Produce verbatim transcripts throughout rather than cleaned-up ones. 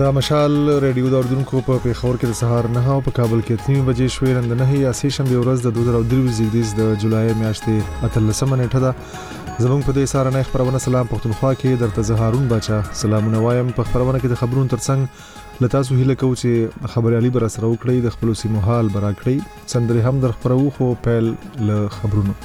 دا مشال ریډیو د اردوونکو په پیښور کې د سهار نه او په کابل کې اته بجې شوې نن د نه یا سه شنبه ورځ د دوه زره درې زیږدیز د جولای میاشتې اتلسمه نیټه ده. زموږ په دې سهار نه خبرونه سلام پښتونخوا کې درته زهارون بچا سلامونه وایم. په خبرونه کې د خبرونو ترڅنګ لتا سو هیله کو چې خبريالي بر سره وکړي د خپل سیمو حال برا کړی سندري هم در خبرو خو پیل ل خبرونو.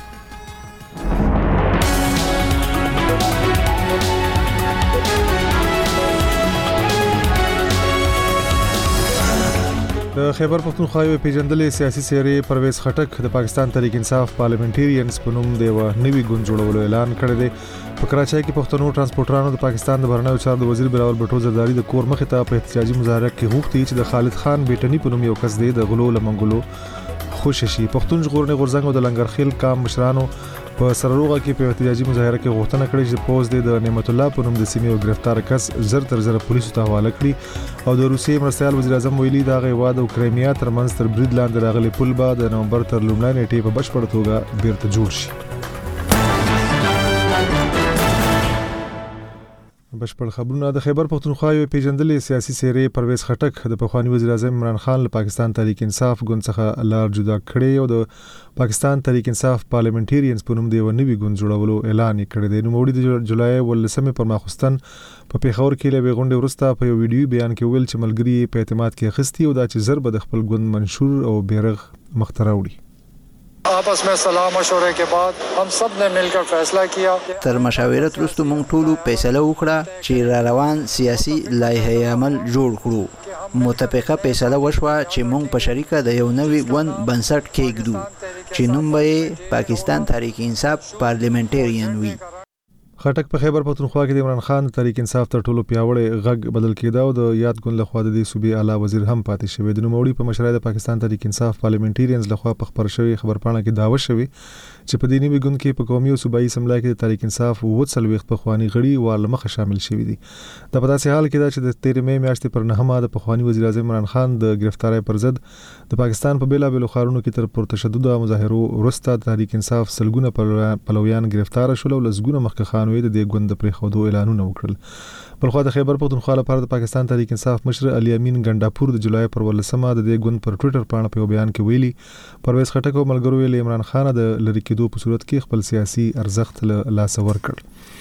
د خیبر پښتونخوا یو پیژندلې سیاسي سیرې پرویز خټک د پاکستان تحریک انصاف پارلیمنټریانز په نوم د یو نوي ګوند جوړولو اعلان کړی دی. په کراچۍ کې پښتنو ترانسپورټرانو د پاکستان د بهرنیو چارو د وزیر بلاول بټو زرداری د کور مخې ته په احتجاجي مظاهره کې غوښتي چې د خالد خان بیٹنی په نوم یو کس دی د غلو لمنګلو خوششي. پښتون ژغورنې غورځنګ او د لنګرخیل کام مشرانو په سرروغه کې په احتجاجي مظاهره کې غوښتنه کړې چې پوز د نعمت الله په نوم د سیمې او گرفتار کس زر تر زر پولیسو ته حواله کړي. او د روسیې مرستیال وزیر اعظم ویلي دا غیواد او کرایمیا ترمنځ تر برید لاندې راغلي پل به د نومبر تر لومړۍ نیټې په بشپړ توګه بیرته جوړ شي. بشپړ خبرونه. د خیبر پښتونخوا یو پیژندلې سیاسي سیرې پرویز خټک د پخوانی وزیر اعظم عمران خان له پاکستان تحریک انصاف ګوند څخه لار جدا کړي او د پاکستان تحریک انصاف پارلیمنټریانز په نوم د یو نوي ګوند جوړولو اعلان کړی دی. نو موړي د جولای ولسمه پر ماخستن په پیښور کې له غونډې وروسته په یو ویډیو بیان کې ویل چې ملګری په اعتماد کې خستی او دا چې ضرب د خپل ګوند منشور او بیرغ مختراوړي. आपस में सलाह मशवरे के बाद हम सब ने मिलकर फैसला किया. تر مشاورت وروسته موږ ټول فیصله وکړه چې را روان سیاسي لایحه عمل جوړ کړو. متفقه فیصله وشوه چې موږ په شریکه د یو نوي ګوند بنسټ کېږدو چې نوم به پاکستان تحریک انصاف پارلیمنټریان وي. خټک په خیبر پښتونخوا کې د عمران خان تحریک انصاف تر ټولو پیاوړی غږ بدل کېدا او د یاد ګوند لخوا د دې صوبې اعلی وزیر هم پاتې شوی. د نوموړي په مشرۍ د پاکستان تحریک انصاف پارلیمنټریانز لخوا په خبر شوی خبرپاڼه کې داوا شوی چې په دې نوي ګوند کې په قومي او صوبایي اسمبلی کې د تحریک انصاف وڅل وخت په خواني غړي والمخه شامل شوی دي. د په داسې حال کې دا چې د تیر مې میاشتې پر نهمه د پخوانی وزیر اعظم عمران خان د گرفتاری پر ضد د پاکستان په بیلا بیلو خارونو کې تر پرتشدد مظاهرو وروسته تحریک انصاف سلګونه پلویان گرفتار شول او لسګونه مخکخانوي د دې ګوند پر خودو اعلانونه وکړل. بلخو د خیبر پښتونخوا لپاره د پاکستان تحریک انصاف مشر علي امین ګنڈاپور د جولای پر ولسمه د دې ګوند پر ټوئیټر باندې په بیان کې ویلي پرویز خټک او ملګرو ویلي عمران خان د لری کېدو په صورت کې خپل سیاسي ارزښت له لاس ورکړ.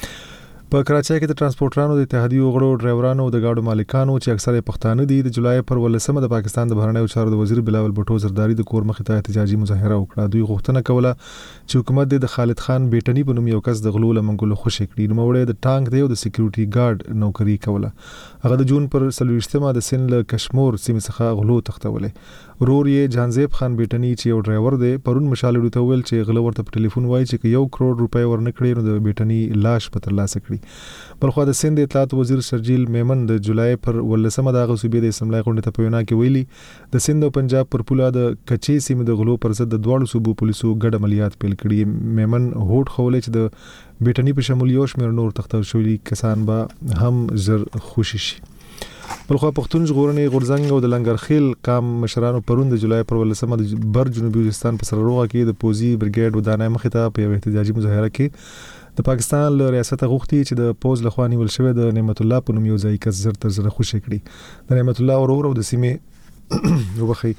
په کراچۍ کې د ترانسپورټرانو د اتحادیو غړو ډرایورانو او د گاډو مالکانو چې اکثره پښتانه دي د جولای پر ولسمه د پاکستان د بهرنیو چارو د وزیر بلاول بټو زرداری د کور مخې ته احتجاجي مظاهره وکړه. دوی غوښتنه کوله چې حکومت د خالد خان بیٹنی په نوم یو کس د غلو لمنګلو خوشی کړي. نو وړي د ټانک دی او د سکیورټي ګارد نوکری کوله. هغه د جون پر سلويشتمه د سن له کشمور سیمه څخه غلو تختولې. ورور یې جانزیب خان بیٹنی چې یو ډرایور دی پرون مشال ورته ویل چې غلو ورته په ټلیفون وایي چې یو کروڑ روپۍ ورنکړي نو د بیٹنی لاش په تر لاسه کړي. بلخو د سند اطلاعات وزیر شرجیل میمن د جولای پر ولسمه د غصوبې د اسمبلی غونډه ته پیونا کې ویلي د سند او پنجاب پر پوله د کچې سیمه د غلو پر ضد د دواړو صوبو پولیسو ګډ عملیات پیل کړي. میمن هوټ خولې چې د بیٹنی په شمول یو شمېر نور تختل شوي کسان به هم زر خوشي شي. بلخو پښتون ژغورنې غورځنګ او د لنګرخیل کام مشرانو پرون د جولای پر ولسمه د بر جنوبي وزیرستان په سرروغه کې د پوزي برګیډ ودانۍ مخې ته په احتجاجي مظاهره کې د پاکستان له ریاست غوښتي چې د پوز لخوا نیول شوی د نعمت الله په نوم یو ځای کس زر تر زر خوشی کړي. د نعمت الله ورور او د سیمې وبخي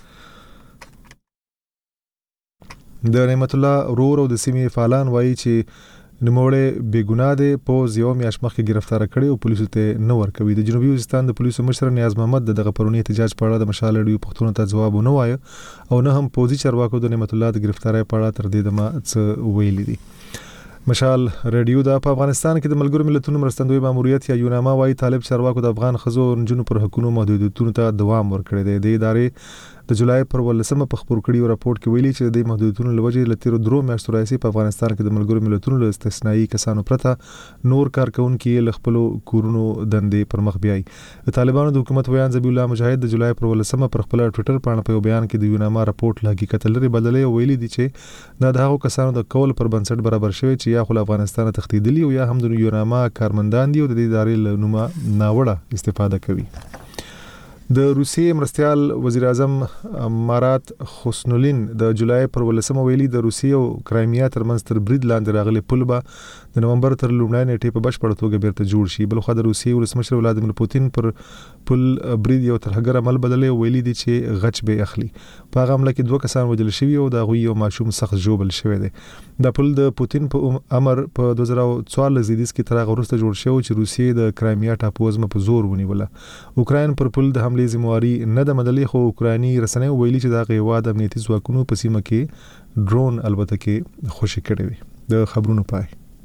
د نعمت الله ورور او د سیمې فعالان وایي چې نوموړی بې ګناه دی پوز یو میاشت مخکې گرفتار کړي او پولیسو ته نه ورکوي. د جنوبي وزیرستان د پولیسو مشر نیاز محمد دغه پرونی احتجاج په اړه د مشال ریډیو پښتون ته جواب ونه وایه او نه هم پوزي چارواکو د نعمت الله د گرفتاری په اړه تر دې دمه څه ویلي دي. مشال ریډیو دا په افغانستان کې د ملګرو ملتونو مرستندوی ماموریت یا یوناما وايي طالب چارواکو د افغان خزو او نجونو پر حقوقو محدودیتونو ته دوام ورکړی دی. د ادارې د جولای پر ولسمه په خبر کړي او راپورټ کې ویلي چې د محدودیتونو لوجې لتیرو درو میاشتو راځي په افغانستان کې د ملګرو ملتونو له استثنایی کسانو پرته نور کارکونکو له خپل کورونو دندې پر مخ بیاي. د طالبانو د حکومت ویان ذبیح الله مجاهد د جولای پر ولسمه پر خپل ټوئیټر باندې په بیان کې د یوناما راپورټ لا حقیقت لري بدلې او ویلي دي چې دا د هغو کسانو د کول پر بنسټ برابر شوی چې یا خو افغانستان تختیدلی او یا هم د یوناما کارمندان دي او د دې ادارې له نومه ناوړه استفاده کوي. د روسیې مرستيال وزیر اعظم مارات خوسنولین د جولای پر ولسمه ویلي د روسیې او کرایمیا ترمنځ تر برید لاندې راغلي پل به د نومبر تر لومړۍ نیټې په بشپړ توګه بیرته جوړ شي. بل خو د روسیې ولسمشر ولادیمیر پوتین پر پل برید یو ترهګر عمل بدلې ویلي دي چې غچ به اخلي. په هغه عمله کې دوه کسان وژل شوي او د غوي یو ماشوم سخت ژوبل شوی دی. د پل د پوتین په امر په دوه زره څوارلس زیدیس کې تر هغه وروسته جوړ شو چې روسیې د کرایمیا ټاپو ازمه په زور ونیوله. اوکراین پر پل د حملې ذمہواری نه د مدلې خو اوکراني رسنۍ ویلي چې دا غیواد امنیتي ځواکونو په سیمه کې ډرون البته کې خوشی کړي وي. د خبرونو پای.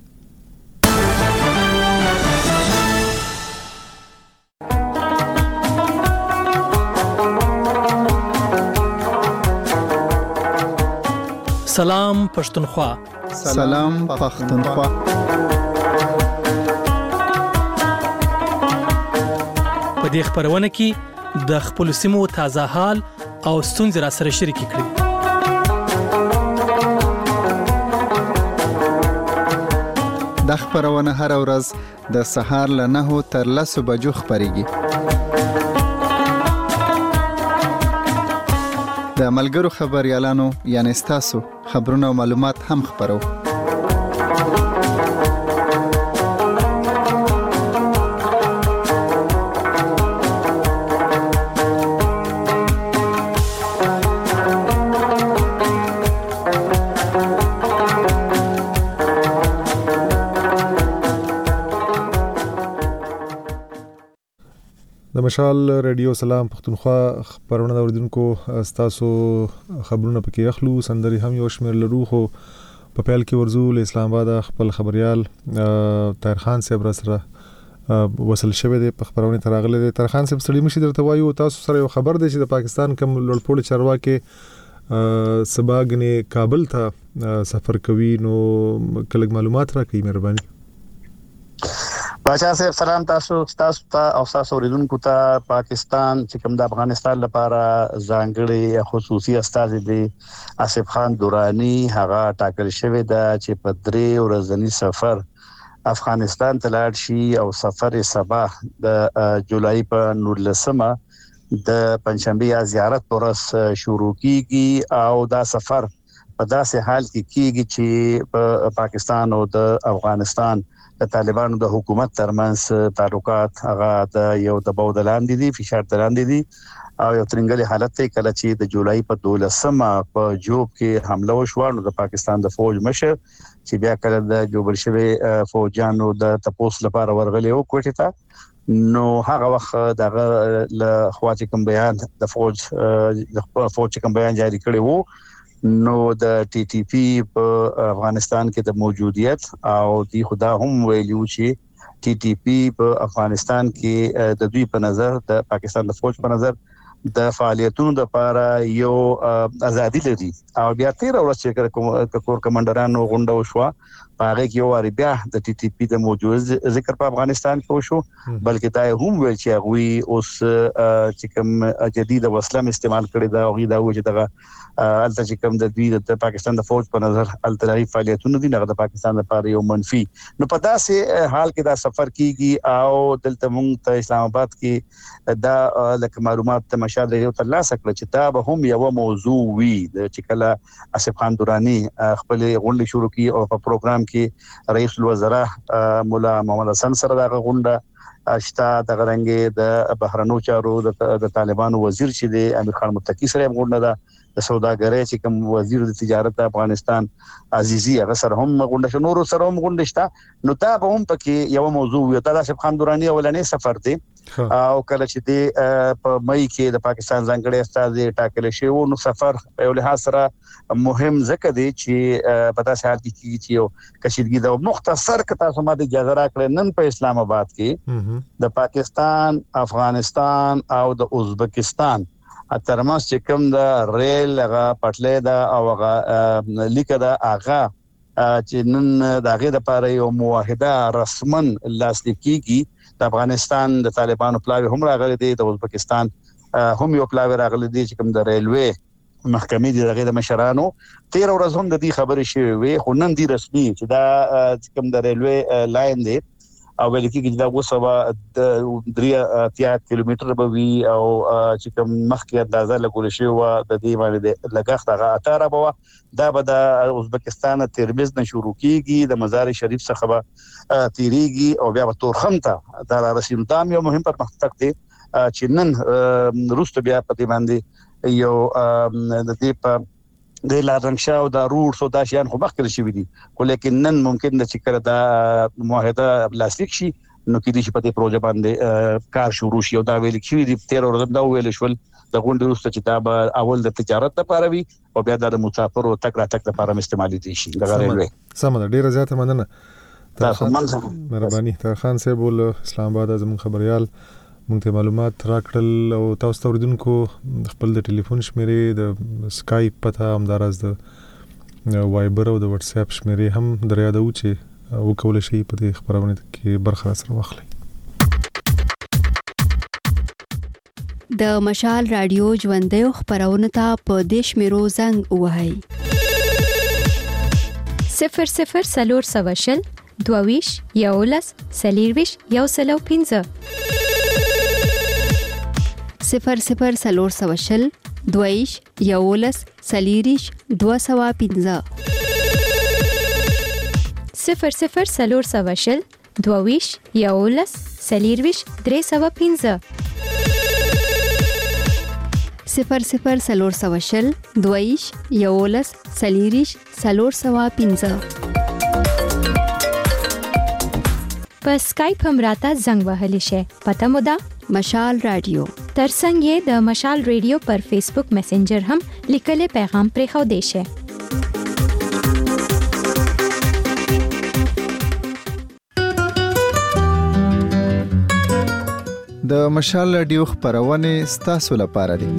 سلام پښتونخوا. سلام پښتونخوا. په دې خبرونه کې د خپل سیمو تازه حال او ستونزې را سره شریک کړئ. د خبرونه هر ورځ د سهار له نهو تر لسو بجو خبريږي. د ملګرو خبريالانو یعنی ستاسو خبرونه او معلومات هم خبرو. د مشال رادیو سلام پښتونخوا خبرونه اوریدونکو تاسو خبرونه پکې اخلو. سندري هم یو شمیر لرو خو په پیل کې ورزو له اسلام آباد خپل خبريال طاهر خان صاحب را سره وصل شوی دی. په خبرونه تراغله دی. طاهر خان صاحب ستړي مشي درته وایو تاسو سره یو خبر دی چې د پاکستان کوم لوړپوړ چارواکي سباګنې کابل ته سفر کوي نو کله معلومات را کوي مهرباني. باچا صاحب سلام تاسو تاسو ته او تاسو اوریدونکو ته. پاکستان چې کوم د افغانستان لپاره ځانګړي خصوصي استازي دی آصف خان دورانی هغه ټاکل شوی دا چې په درې ورځنی سفر افغانستان ته لاړ شي او سفر سبا د جولای په نولسمه د پنځشنبه یا زیارت پرس شروع کیږي او دا سفر په داسې حال کې کیږي چې په پاکستان او د افغانستان د طالبانو د حکومت ترمنځ تعلقات هغه د یو د بودلاندې دي فشار دلاندې دي او یو ترنګلي حالت ته کله چې د جولای په دولسمه په جوب کې حمله وشو نو د پاکستان د فوج مشر چې بیا کله د جوبل شوی فوجانو د تپوس لپاره ورغلي او کوټه ته نو هغه وخت دغه له خواجه کوم بیان د فوج د فوج کوم بیان جاری کړی وو نو د ټي ټي پی په افغانستان کې د موجودیت او دی خدا هم ویلو چې ټي ټي پی په افغانستان کې د دوی په نظر د پاکستان د فوج په نظر د فعالیتونو د لپاره یو ازادي لري او بیا تیر ورځ چې کور کمانډرانو غونډه وشو هغه کې یو واری بیا د ټي ټي پی د موجود ذکر په افغانستان کې وشو بلکې دا هم ویل چې هغه اوس چې کوم جدید وسلم استعمال کړي دا هغه دا و چې دغه الته چې کوم د دوی د پاکستان د فوج په نظر التلاري فعالیتونو دي نه د پاکستان لپاره یو منفي نو په داسې حال کې دا سفر کیږي او دلته مونږ ته اسلام آباد کې دا لکه معلومات ته مشاهده یو ترلاسه کړ چې دا به هم یو موضوع وي چې کله آصف خان دورانی خپل غونډه شروع کی او په پروګرام کې رئیس الوزراء مولا محمد حسن سره دا غونډه اشتا د غرنګ د بهرنو چارو د طالبانو وزیر چې د امیر خان متقی سره غونډه ده د سوداګرۍ چې کوم وزیر د تجارت د افغانستان عزیزي هغه سره هم غونډه شو نور سره هم غونډه شته نو دا به هم پکې یو موضوع وي دا آصف خان دورانی اولنې سفر دی او کله چې د په مې کې د پاکستان ځانګړي استازي ټاکل شوی نو سفر په لحاظ سره مهم ځکه دی چې په داسې حال کې چې یو کشیدګي د مختصر کته سم د اجازه راکړه نن په اسلام آباد کې د پاکستان افغانستان او د ازبکستان ترمنځ چې کوم د ریل هغه پټلې دا او هغه لیکه دا هغه چې نن دغه د لپاره یو موافقه رسمن لاسلیکيږي د افغانستان د طالبانو پلاوی هم راغلي دي د ازبکستان هم یو پلاوی راغلي دي چې کوم د ریلوي محکمې د دغه د مشرانو تیر ورځ هم د دې خبرې شوې وي خو نن دي رسمي چې دا کوم د ریلوي لاین دی او ویل کېږي دا وسوه درې اتیا کیلومتر به وي او چې کوم مخکې اندازه لګول شي و د دې باندې لګښت هغه اتاره به دا به د ازبکستان ترمز نه شروع کیږي د مزار شریف څخه به تیریږي او بیا به تورخم ته دا رسیدو دا یو مهم پرمختګ دی چې نن روسته بیا په دې باندې یو د دې په د لارنګشا او د روټ سو دا شیان خو مخکې شوي دي خو لیکن نن ممکن د چې کړه دا معاهده پلاستیک شي نو کې دې په دې پروژه باندې کار شروع شي او دا ویل کېږي د تیر ورځ دا ویل شول د غونډې وروسته چې دا به اول د تجارت لپاره وي او بیا د مسافرو تک را تک لپاره استعمالي دي شي دا غوړي سم ده ډیره زیاته مننه تاسو مهرباني تر خان صاحب ول اسلام آباد زمون خبريال مونږ ته معلومات راکړل او تاسو ته اوریدونکو خپل د ټلیفون شمیرې د سکایپ پته همدارز د وایبر او د واتس اپ شمیرې هم دریادو چې وکول شي په دې خبرونه کې برخه سره واخلي. د مشال رادیو ژوندۍ خبرونه ته په دیش میرو زنګ وهاي صفر صفر سلور سواشل دوویش یولس سلیرویش یو سلو پینځه صفر صفر سلور سواشل دویش یولس سلیریش دو سوا پینځه صفر صفر سلور سواشل دوویش یولس سلیرویش درې سوا پینځه صفر صفر سلور سواشل دویش یولس سلیریش سلور سوا پینځه په سکایپ هم راته زنګ وهلی شي پته مو ده مشال رادیو ترڅنګ یې د مشال ریډیو پر فیسبوک میسنجر هم لیکلي پیغام پرې خو دی شي. د مشال رادیو خبرونه ستاسو لپاره دي.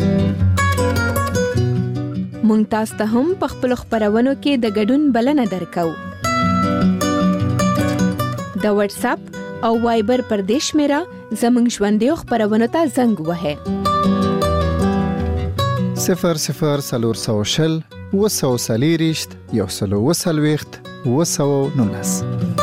مونږ تاسو ته هم په خپل خبرونو کې د ګډون بلنه درکو. د واتس اپ او وایبر پر دیش میرا زمنګ ژوندۍ خبرونه ته زنګ وهه صفر صفر سلور سوشل وسو سلیریشت یو سلو وسلويخت وسو نونس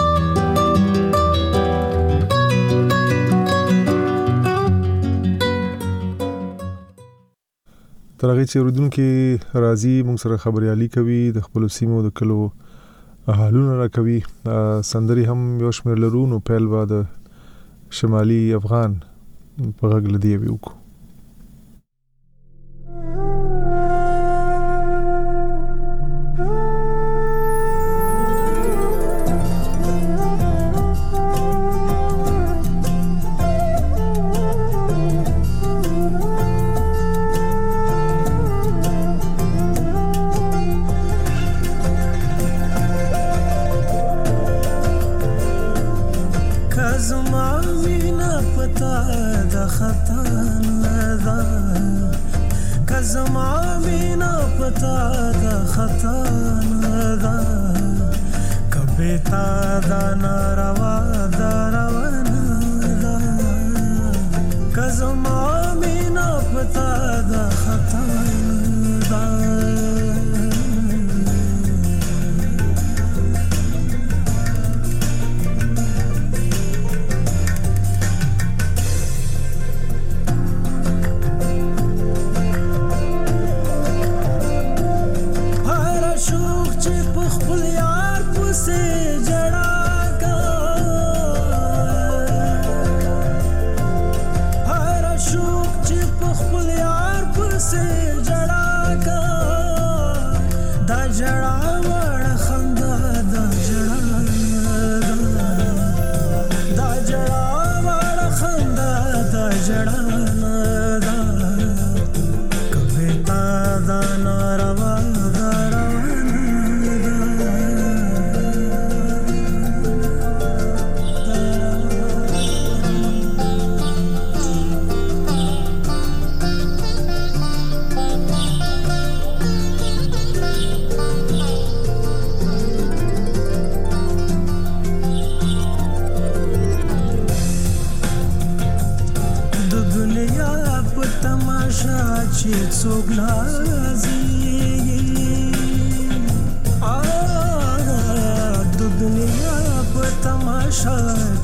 ترغه چې ورودونکو راځي موږ سره خبريالي کوي د خپل سیمو د کلو حالونه را کوي سندري هم یو شمېر لرو نو پیل با د شمالي افغان په غږ لدی ویوکو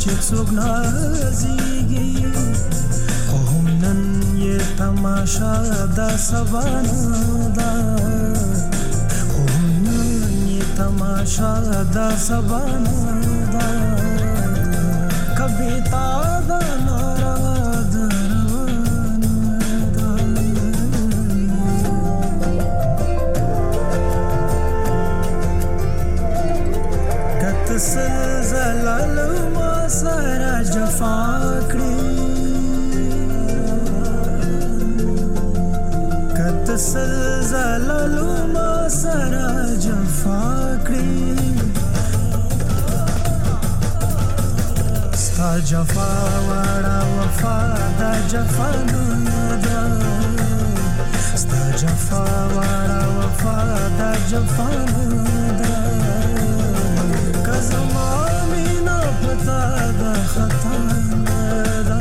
چې څوک نازيږي خو هم نن یې تماشا دا سبانا دا خو هم نن یې تماشا دا سبانا دا کبھی تا دا ناراد سلزلل ما سره جفا کړی کت سلزلل ما سره جفا کړی ستا جفا وړه وفا دا جفا نه ده ستا جفا وړه وفا دا جفا نه ده زما مینا پتا دا خطا دا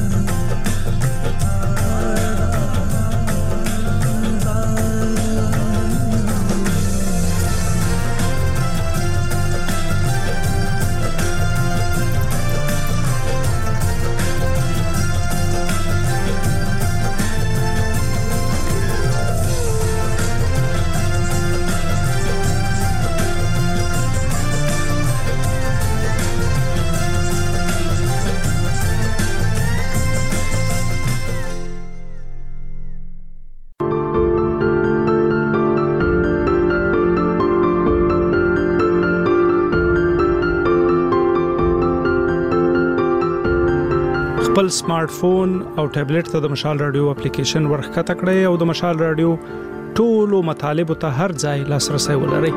خپل سمارټ فون او ټابلیټ ته د مشال رادیو اپلیکیشن ورخته کړئ او د مشال رادیو ټولو مطالب ته هر ځای لاسرسي ولرئ.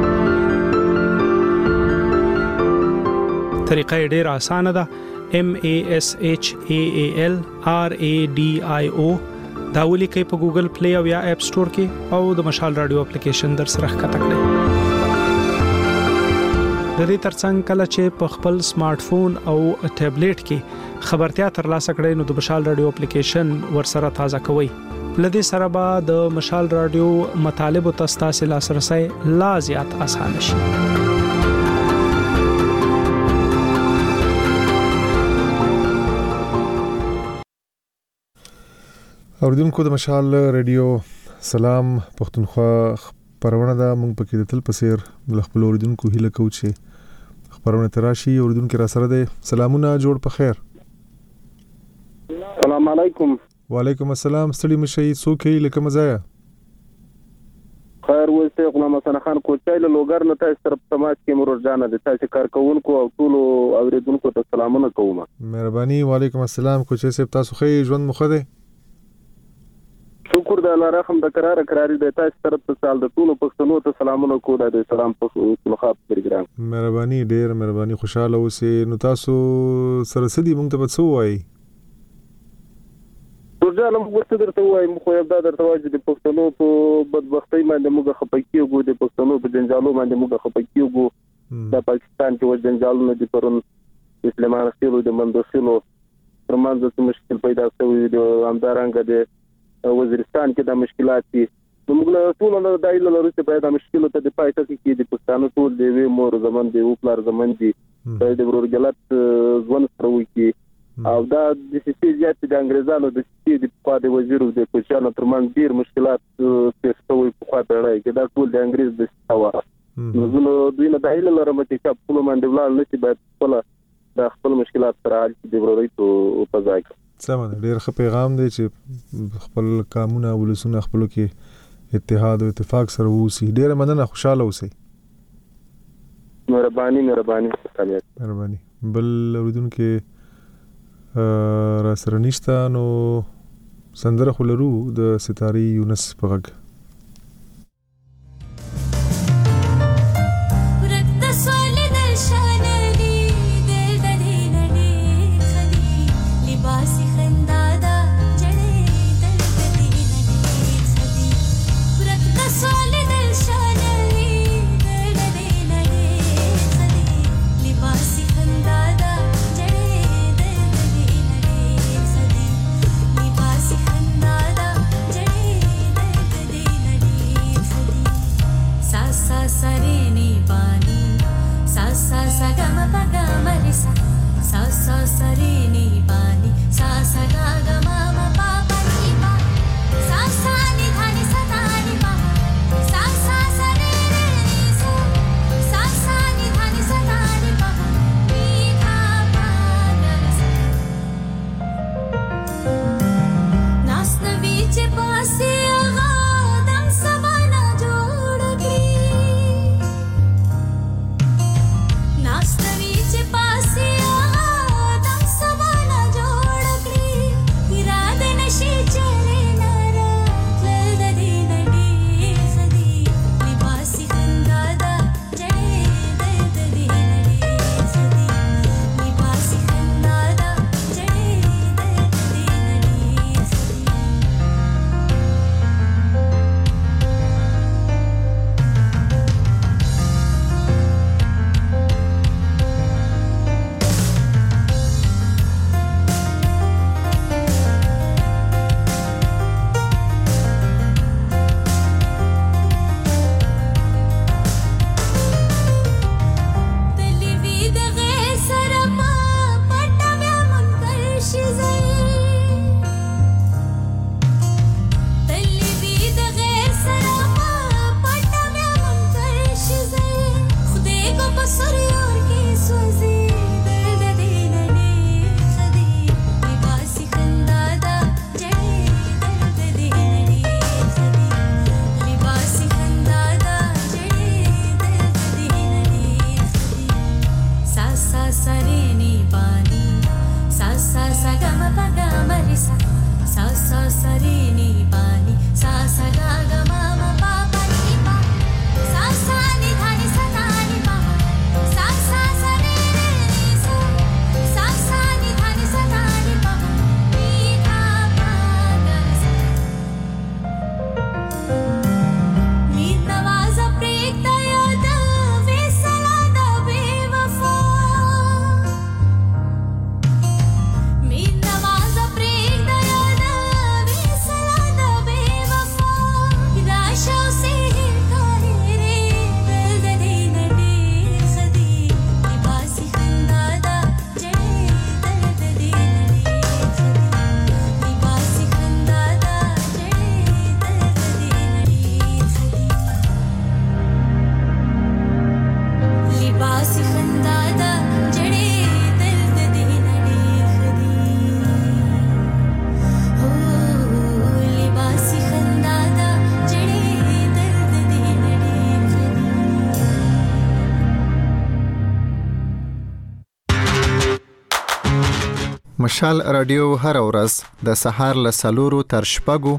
طریقه ډېره اسانه ده. M A S H A A L R A D I O دا ولیکئ په ګوګل پلی او یا اپ سٹور کې او د مشال رادیو اپلیکیشن در سره ښکته کړئ. د دې ترڅنګ کله چې په خپل سمارټ فون او ټابلیټ کې خبرتیا ترلاسه کړئ نو د مشال رادیو اپلیکیشن ورسره تازه کوئ. لدې سره به د مشال رادیو مطالب او تاسو لاسرسي لا زیات اسانه شي. اوریدونکو د مشال رادیو سلام پښتونخوا خبرونه ده. موږ پکې د تل پسیر د خپل اوریدونکو هیله کوو چې خبرونه تراشي. اوریدونکو را سره ده سلامونه جوړ په خیر. السلام علیکم. وعلیکم السلام. ستړي مشي څوک یې لکه مزایا خیر وسته غلام حسن خان کوچای له لوګر نه تاسو طرف سماج کې مرور جان د تاسو کارکونکو او ټول اوریدونکو ته سلامونه کوم. مهرباني. وعلیکم السلام. کوچای صاحب تاسو خې ژوند مخه ده. شکر د الله رحم د قرار قراری د تاسو طرف ته سال د ټول پښتنو ته سلامونه کوم د سلام په مخاطب پروګرام. مهرباني ډېر مهرباني. خوشاله اوسئ. نو تاسو سره سدي موږ ته څه وایي؟ ورځاله موږ څه درته وایم خو یو دا درته وایم د پښتنو په بدبختۍ باندې موږ خپکیږو د پښتنو په جنجالو باندې موږ خپکیږو. د پاکستان کې و جنجالونه د پرون اسلامي خپلو د مندوسلو ترمنځ څه مشکل پیدا شوی د همدارنګه د وزیرستان کې د مشکلات دي. موږ له ټول نه دایله لرو چې پیدا مشکل ته د پایته کې د پښتنو ټول دی وی مور زمون دی او پلار زمون دی د ورګلات ځوان سره وکی او دا د سیاسي زیات د انګريزانو د سیاسي د قاده وزیرو د پښتنو ترمن ډیر مشکلات تاسو په خاطر راځي چې دا ټول د انګريز د سوا نو دوی نه دایله لرم چې خپل باندې ولال نشي باید خپل د خپل مشکلات سره حل د وروري ته په ځای سمه ډیر ښه پیغام دی چې خپل قانون او ولسونه خپل کې اتحاد او اتفاق سره ووسی. ډیر مننه. خوشاله اوسئ. مهرباني مهرباني مهرباني. بل اوریدونکو را سره نشته نو سندره خلرو د ستاري یونس په غږ. Sa sa sa مشال رادیو هر ورځ د سهار له سلورو تر شپږو،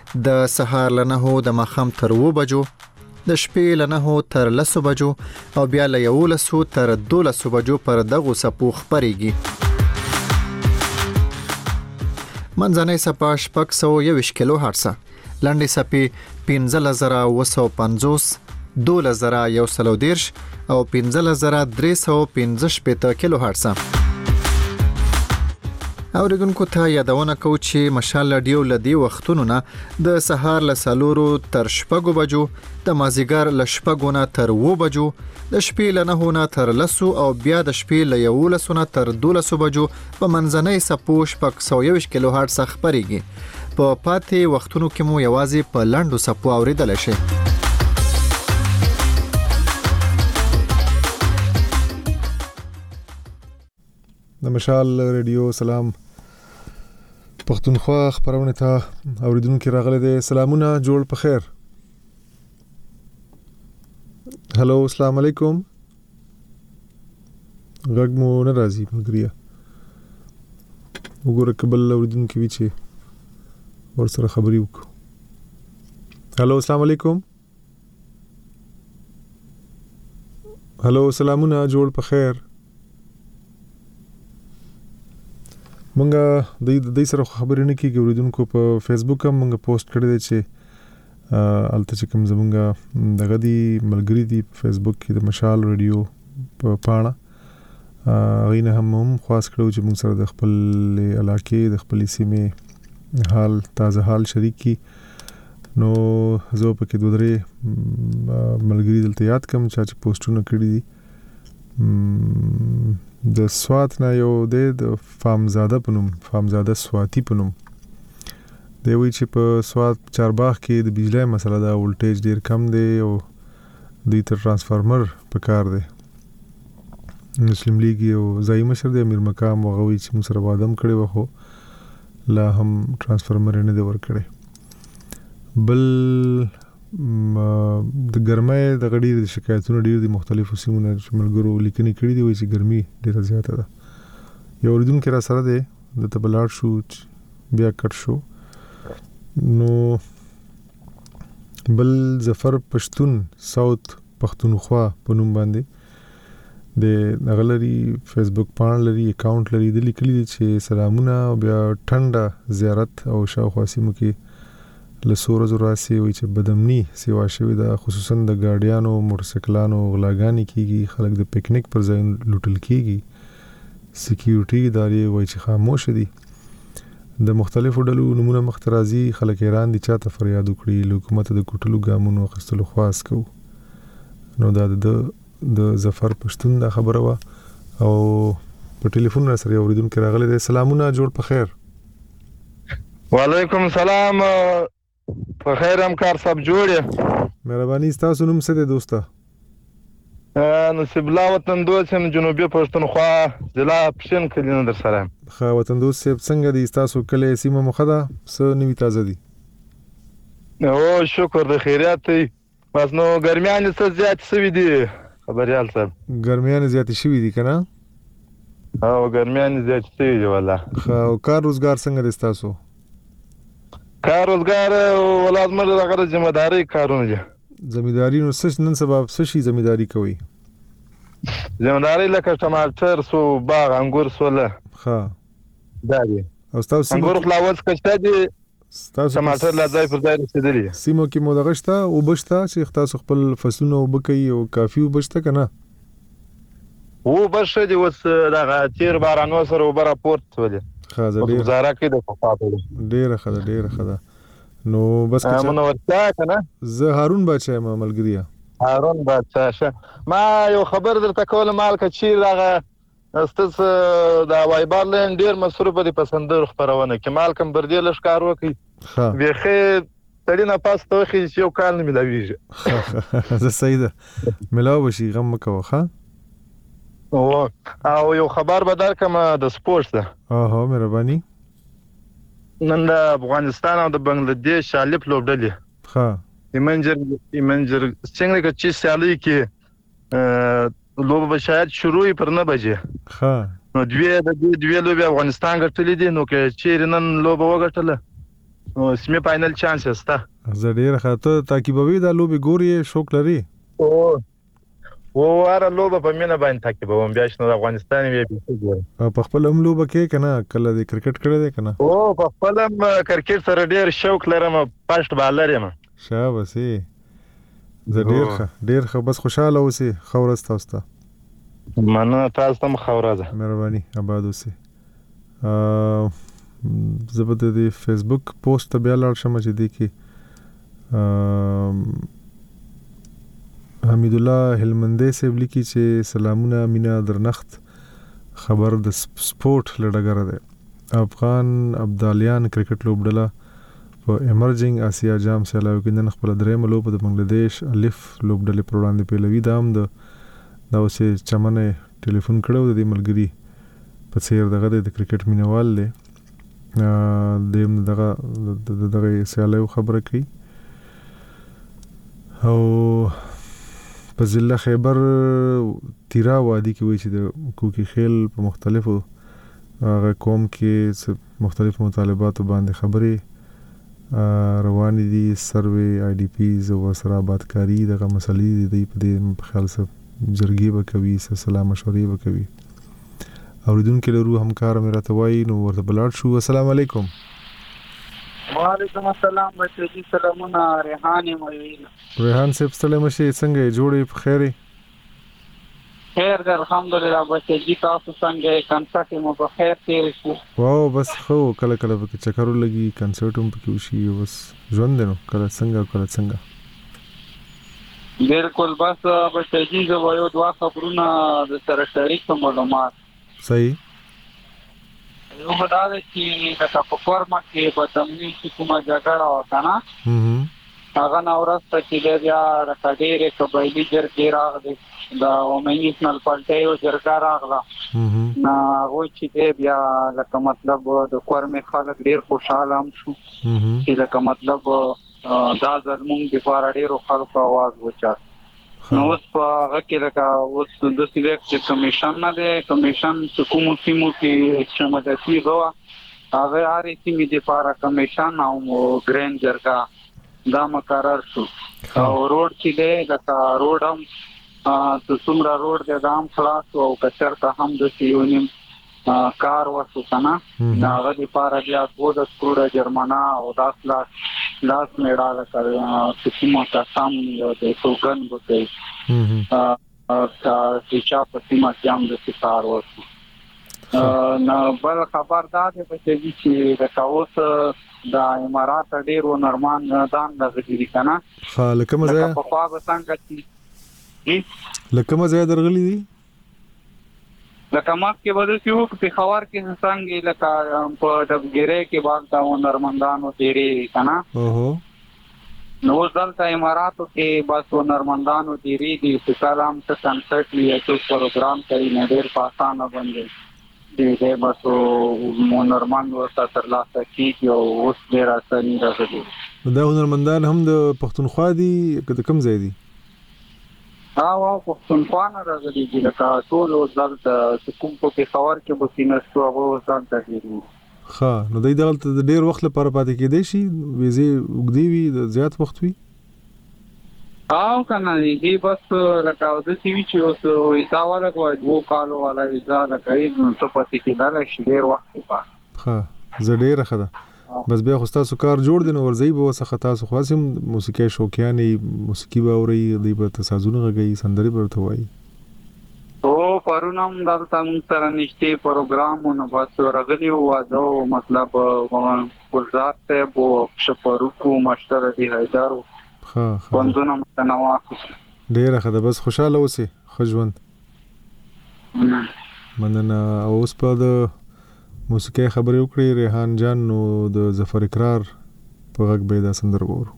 د سهار له نهو د ماښام تر اوو بجو، د شپې له نهو تر لسو بجو او بیا له یولسو تر دولسو بجو پر دغو څپو خپرېږي. منځنۍ څپه شپږ سوه یوویشت کیلو هرټزه، لنډې څپې پنځلس زره اوه سوه پنځوس، دولس زره یو سل او دېرش او پنځلس زره درې سوه پنځه شپېته کیلو هرټزه. اوریدونکو ته یادونه کوو چې مشال رادیو له دې وختونو نه د سهار له څلورو تر شپږو بجو، د مازدیګر له شپږو نه تر اوو بجو، د شپې له نهو نه تر لسو او بیا د شپې له یولسو نه تر دولسو بجو په منځنۍ څپو شپږ سوه یوویشت کیلو هرټز خپرېږي. په پاتې وختونو کې مو یوازې په لنډو څپو اوریدلی شئ. د مشال رادیو سلام پښتونخوا خبرونه ته اوریدونکو راغله دي. سلامونه، جوړ په خیر. هلو، السلام علیکم. غږ مو نه راځي مګریا وګوره قبل اوریدونکو وی چې ور سره خبري وکړو. هلو، السلام علیکم. هلو، سلامونه، جوړ په خیر. مونږه د دې سره خبرې نه کیږي. اوریدونکو په فیسبوک هم مونږه پوسټ کړی دی چې الته چې کوم زمونږه دغه دی ملګری دی په فیسبوک کې د مشال رادیو په پاڼه غینه هم هم خاص کړو چې مونږ سره د خپل علاقې د خپل سیمې حال تازه حال شریک کی. نو زه په کې دوه درې ملګری دلته یاد کوم چې پوسټونه کړی دي. د سوات نه یو د فامزاده پنوم فامزاده سواتی پنوم دی وی چې په سوات چارباغ کې د بجلی مسله دا ولټیج ډیر کم دی او د تر ترانسفارمر په کار دی. مسلم لیگ یو ځای مشر دی امیر مقام وغوي چې موږ سره وادم کړی و خو لا هم ترانسفارمر نه دی ورکړی. بل د ګرمۍ د غډیر د شکایتونو ډیر دي مختلفو سیمونو چې ملګرو لیکنې کړي دي وایي چې ګرمي ډیره زیاته ده. یو اوریدونکو را سره دی د تبلاړ شو بیا کټ شو. نو بل ظفر پښتون ساوث پښتونخوا په نوم باندې د غلري فیسبوک پاڼه لري اکاونټ لري د لیکلي دي چې سلامونه او بیا ټنډه زیارت او شاوخوا سیمو کې لسور زراسي وي چې بدمنی سیوا شوی د خصوصا د ګاډیانو موټرسایکلانو غلاګانی کیږي خلک د پکنیک پر ځای لوټل کیږي سکیورټي ادارې وایي چې خاموش دي د مختلفو ډلو نمونه مخترازي خلک ایران دي چاته فریاد وکړي حکومت د کوټلو ګامونو اخیستلو خواست کو. نو دا د د ظفر پښتون دا خبره وا او په ټلیفون سره اوریدونکو راغلي دي. سلامونه جوړ په خیر. وعلیکم السلام په خیر هم کار صاحب جوړه مهرباني تاسو نوم څه دی دوستا؟ نصیب الله وطن دوست هم جنوبي پښتونخوا ضلع پښین کلینه در سره. خا وطن دوست صاحب څنګه دي تاسو کله سیمه مخدا څه نوی تازه دي؟ او شکر د خیریت دی بس نو ګرمیان څه زیات شوی دي خبريال صاحب. ګرمیان زیات شوی دي کنه؟ او ګرمیان زیات شوی دي والله. خا او کار روزګار څنګه دي تاسو؟ کار روزګار ولادت مر دغه ذمہ داری کارونه دي. زمینداری نو څه نن سبب څه شي زمینداری کوي؟ زمینداری لکه ټماټر سو باغ انګور سوله. ها دا دي. او تاسو انګور خلاص کچته دي تاسو ټماټر لا ځای پر ځای رسیدلی. سیمو کې مو دغشته او بشته چې تاسو خپل فصلونه وبکي او کافي وبشته کنه؟ و بشه دي وس دغه تیر بارانو سره وبره پورت ولې. ها زه ډیر گزاره کې د فقاته ډیر خدای ډیر خدای. نو بس که منو ورته کنه زه هارون بچا ما ملګریا هارون بچا ما یو خبر درته کول مال کچی راغه استس دا وایبار لین ډیر مصروف دي پسندر خبرونه کې مال کم بردی لشکار وکي بیخه تړینه پاس ته خې یو کال نه ملاویږي زه سیده ملاو شي غم مکو ښا. او او یو خبر به درکم د سپورت ده. ها ها مهرباني. نن د افغانستان او د بنگلاديش شالپ لوبډلې ها ایمنجر ایمنجر څنګه کې چې سالي کې لوب به شاید شروع پر نه بجې ها نو دوی د دوی لوب افغانستان ګټلې دي نو کې چې نن لوب وګټله نو سیمه فائنل چانس استه. زه ډیر خاطر تعقیبوي دا لوب ګوري شوق لري. او و واره لوب په مینه باندې تعقیبوم بیا شنو افغانستان وی به په خپل هم لوب کې کنه کله د کرکټ کړه دی کنه؟ او په خپل هم کرکټ سره ډیر شوق لرم پښت بالر یم. شاباسي زه ډیر ښه ډیر ښه بس خوشاله اوسئ خورز تاسو ته. مننه تاسو ته خورزه مهرباني آباد اوسئ. زه به د فیسبوک پوسټ بیا لاړ شم چې دی کې حمید الله هلمندی صاحب لیکي چې سلامونه مینا درنخت خبر د سپورت لړګره ده افغان ابدالیان کرکټ لوبډله په ایمرجنګ اسیا جام سیلاو کې نن خپل درېم لوب د بنگلاديش الف لوبډله پر وړاندې پیلوي دام د دا اوسې چمنه ټلیفون کړو د ملګری په څیر دغه د کرکټ مینوال له دیم دغه دغه سیلاو خبره کوي. او په ضلع خیبر تیرا وادي کې وایي چې د کوکی خیل په مختلفو هغه قوم کې مختلف مطالبات باندې خبرې روانې دي. سروې آی ډي پیز او سره آبادکاري دغه مسلې دي په دې خیال سره جرګې به کوي سلا مشورې به کوي. اوریدونکو لرو همکار مې راته وایي نو ورته بلاړ شو. السلام علیکم. وعلیکم السلام بچی سلامونه ریحان مویل. ریحان صاحب ستړي مشي څنګه جوړې په خیرې؟ خیر ده الحمدلله بچی تاسو څنګه کنسرت مو په خیر تیر شو؟ واو بس خو کله کله په چکرو لګي کنسرت هم پکې وشي بس ژوند نو کله څنګه کله څنګه. بالکل بس بچی زه یو دوا خبرونه د سره شریک معلومات صحیح یو بدل چې د کفورما کې په تمنې چې کومه جګړه وکړه هغه نورسته چې بیا راکډېره قبایلی جرګې راغلي دا ومنیشنل پالټي او جرګه راغله نو هغه چې بیا لکه مطلب د کورمې خلک ډېر خوشاله هم شو چې لکه مطلب دا زموږ د لپاره ډېر خلکو आवाज وچات نو اوس په هغه کې لکه اوس د سلیکټ کمیشن نه دی کمیشن کوم سیمو کې چې مدتي غوا هغه اړ سیمې د لپاره کمیشن او ګرین جرګه دا مقرر شو او روډ چې دی لکه روډ هم د څومره روډ د دام خلاص او کچر ته هم د سیونیم کار وسو کنه دا هغه د لپاره بیا د سکوډه جرمنا او داس لاس لاس میډاله کړو چې کومه تاسو یو د سوګن بوته ا چې چا په سیمه کې هم د کار وسو نو بل خبر دا دی چې د کاوس د امارات ډیرو نرمان دان لږی کنه خالک مزه په خوا څنګه چې لکه مزه درغلی دي لکه ما کې بده چې وو په خبر کې څنګه لکه په دغه کې باغ دا نرمندانو تیری کنه اوهو نو ځلته اماراتو کې بس نرمندانو تیری دي سلام څه کنسرت یې څو پروګرام کوي نه ډیر پاسانه باندې دې دې بس مو نرمان ورته تر لاسه کیږي او اوس ډیر اساني راځي دا هنرمندان هم د پښتونخوا دي کم ځای دي ها واو پښتونخوا نه راځي چې لکه ټول ځلته کوم په خبر کې به سینستو هغه ځلته دي ها نو دای دلته د ډیر وخت لپاره پاتې کېدې شي ویزه وګدي وي د زیات وخت وي او کنه دې بس لکه د سی وی چې اوس حسابه کوي دوه کالو والا ویزا لکه نو څه پاتې کېدل شي ډیر وخت پاتې ها زه ډیر خده بس بیا خو تاسو کار جوړ دي نو ورځي به وسه تاسو خاصم موسیقي شوقیانی موسیقي باوري دی به تاسوونه غږی سندري ورته وایي او پرونم دلته موږ سره نشته پروګرامونه بس ورغلی و دا مطلب ګلزار ته بو شپرو کو مشتر دی هیدارو ها پوندونه متنوع ډیر خده بس خوشاله اوسې خجوند مننه اوس په د موسیقي خبرې وکړې ریحان جان نو د ظفر اقرار په غږ به دا سندر وورو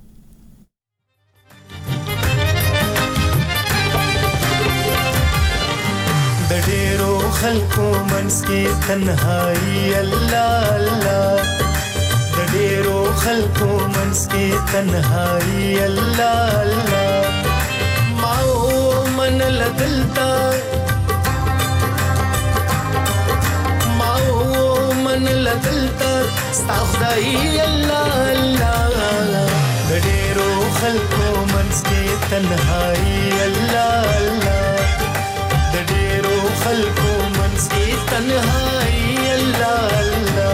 د ډېرو خلکو منځ کې تنهایی الله الله د ډېرو خلکو منځ کې تنهایی الله الله ما من لدلتا من لدلتا استغفري الله الله د ډېرو خلکو منځ کې تنهایی الله الله د ډېرو خلکو منځ کې تنهایی الله الله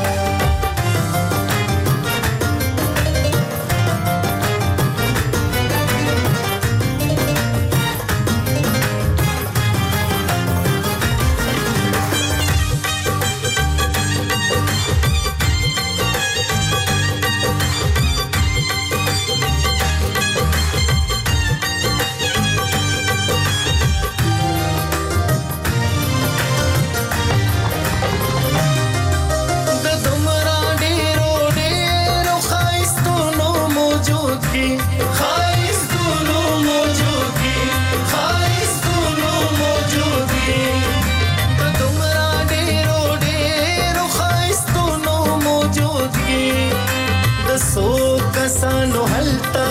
کسانو هلتا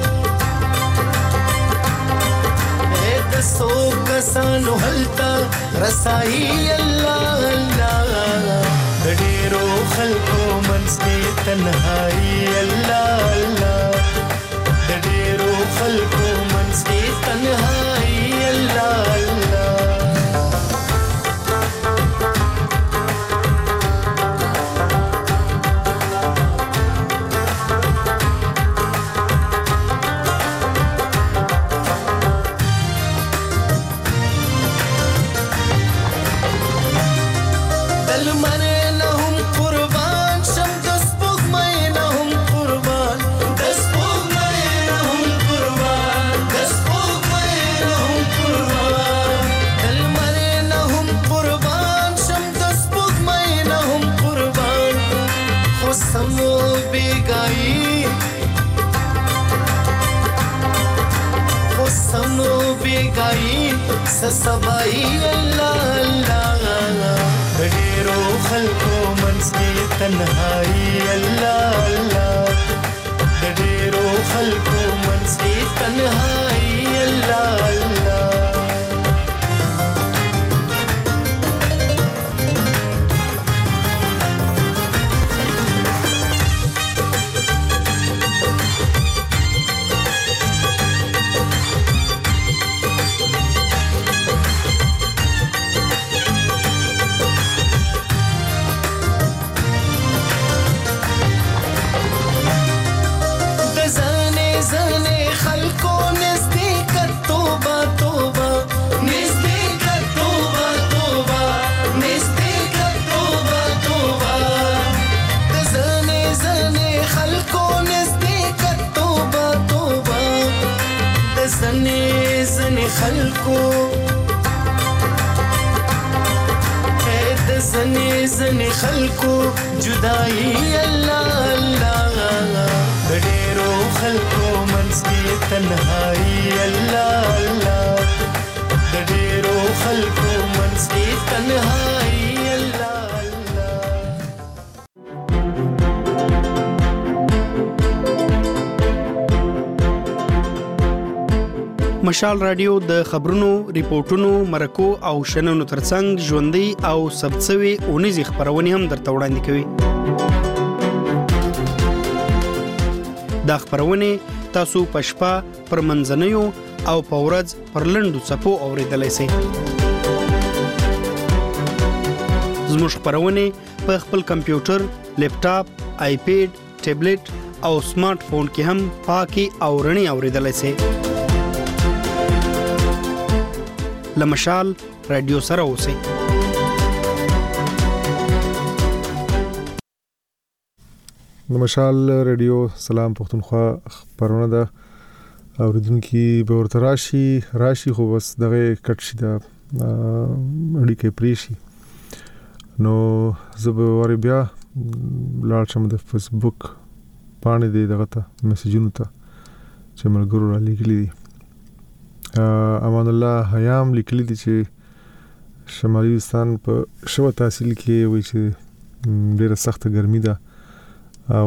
اے دسو کسانو هلتا رسائی الله الله د ډېرو خلکو منځ کې تنهایی الله الله د ډېرو خلکو منځ کې تنهایی الله الله المر نه هم قربان شم د سپوږمۍ نه هم قربان بیگایی سسبای الله الله ډېرو خلکو منځ کې تنهایی الله الله ډېرو خلکو منځ کې تنهایی الله الله خلکو د زنې زنې خلکو جدایي الله الله د ډېرو خلکو منځ کې تنهایی الله الله د ډېرو خلکو منځ کې تنهایی الله مشال رادیو د خبرونو، ریپورتونو، مرکو او شننو ترڅنګ ژوندۍ او ثبتسوي اونیزې خبرونه هم درته وړاندې کوي. دا خبرونه تاسو په شپه پر منځنیو او په ورځ پر لنډو څپو اوریدلای شئ. زموږ خبرونه په خپل کمپیوټر، لیپټاپ، آیپیډ، ټابلیټ او سمارټ فون کې هم پاکي او رڼي اوریدلای شئ. لمشال رادیو سره اوسئ. لمشال رادیو سلام پښتونخوا خبرونه ده اوریدونکو به ورته راشي راشي خو بس دغه کټ شي دا اړیکې پریشي نو زه ور بیا لاړ شم د فیسبوک باندې دغه ته میسجونه ته چې ملګرو را لیکلي دي. امان الله حیام لیکلی دي چې شمالي وستان په شو تحصیل کې وایي چې ډیره سخت ګرمي ده او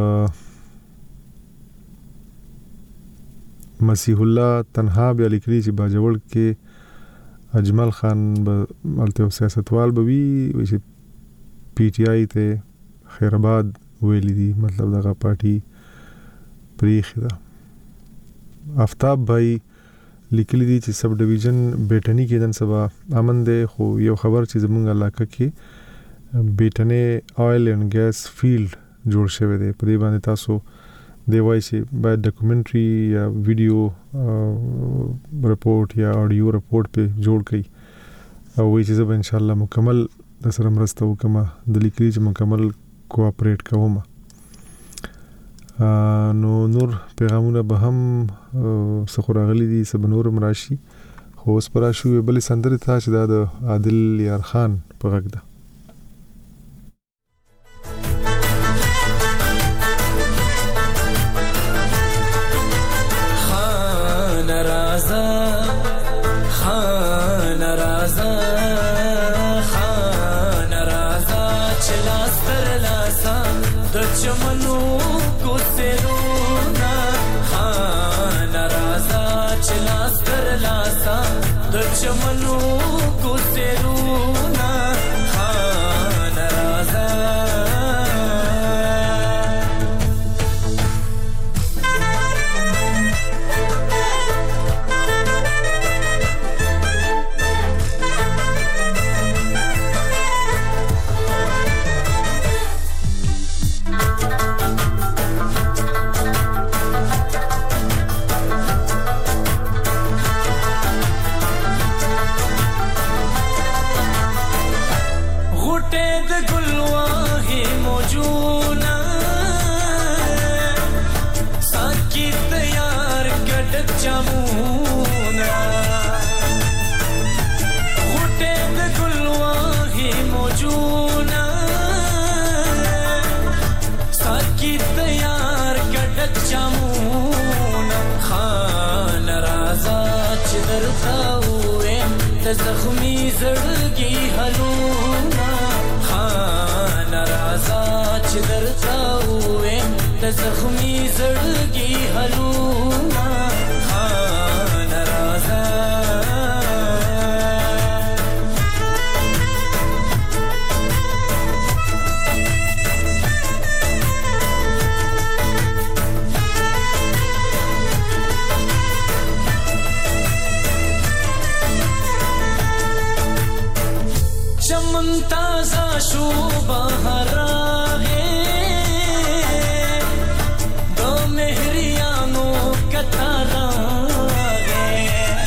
مسیح الله تنها بیا لیکلی چې باجوړ کې اجمل خان به الته سیاستوال به وی وایي چې پی ټی آی ته خیرآباد ویلي دي مطلب دغه پارټي پریخي ده. آفتاب بھائی لیکلی دي چې سب ډیویژن بیٹنی کې دن سبا امن ده خو یو خبر چې زمونږ علاقه کې بیٹنی آیل اینڈ ګیس فیلډ جوړ شوی دی. په دې باندې تاسو دی وایي چې باید ډاکومنټري یا ویډیو رپورټ یا اډیو رپورټ په جوړ کړئ او وایي چې زه به ان شاء الله مکمل د سره مرسته وکم د لیکلي چې مکمل کوآپریټ کوم. نو نور پیغامونه به هم سخوراغلی دي سب نور مراشي خو اوس پر شو بل سندره ته چې دا د عادل یار خان په غږ ده. خان رازا خان رازا خان رازا چلاستر لاسا د چمنو ګوترونا خان رازا چلاستر لاسا د چمنو ګوترونا خان رازا درته ویم د زخمي زړګي حلونه خان رازا چې درته ویم د زخمي زړګي حلونه خان رازا چمن تازه شو بهر راغې د مهریانو کتار راغې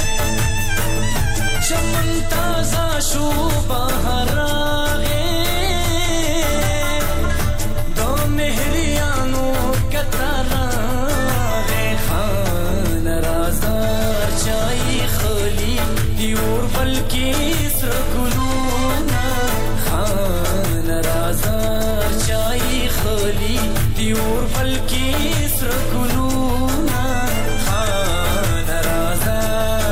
چمن تازه شو بهر راغې د مهریانو کتار راغې خان رازا چای خلی دی اور بلکی سر ګلو دیور بلکی سر گلونا خان رازا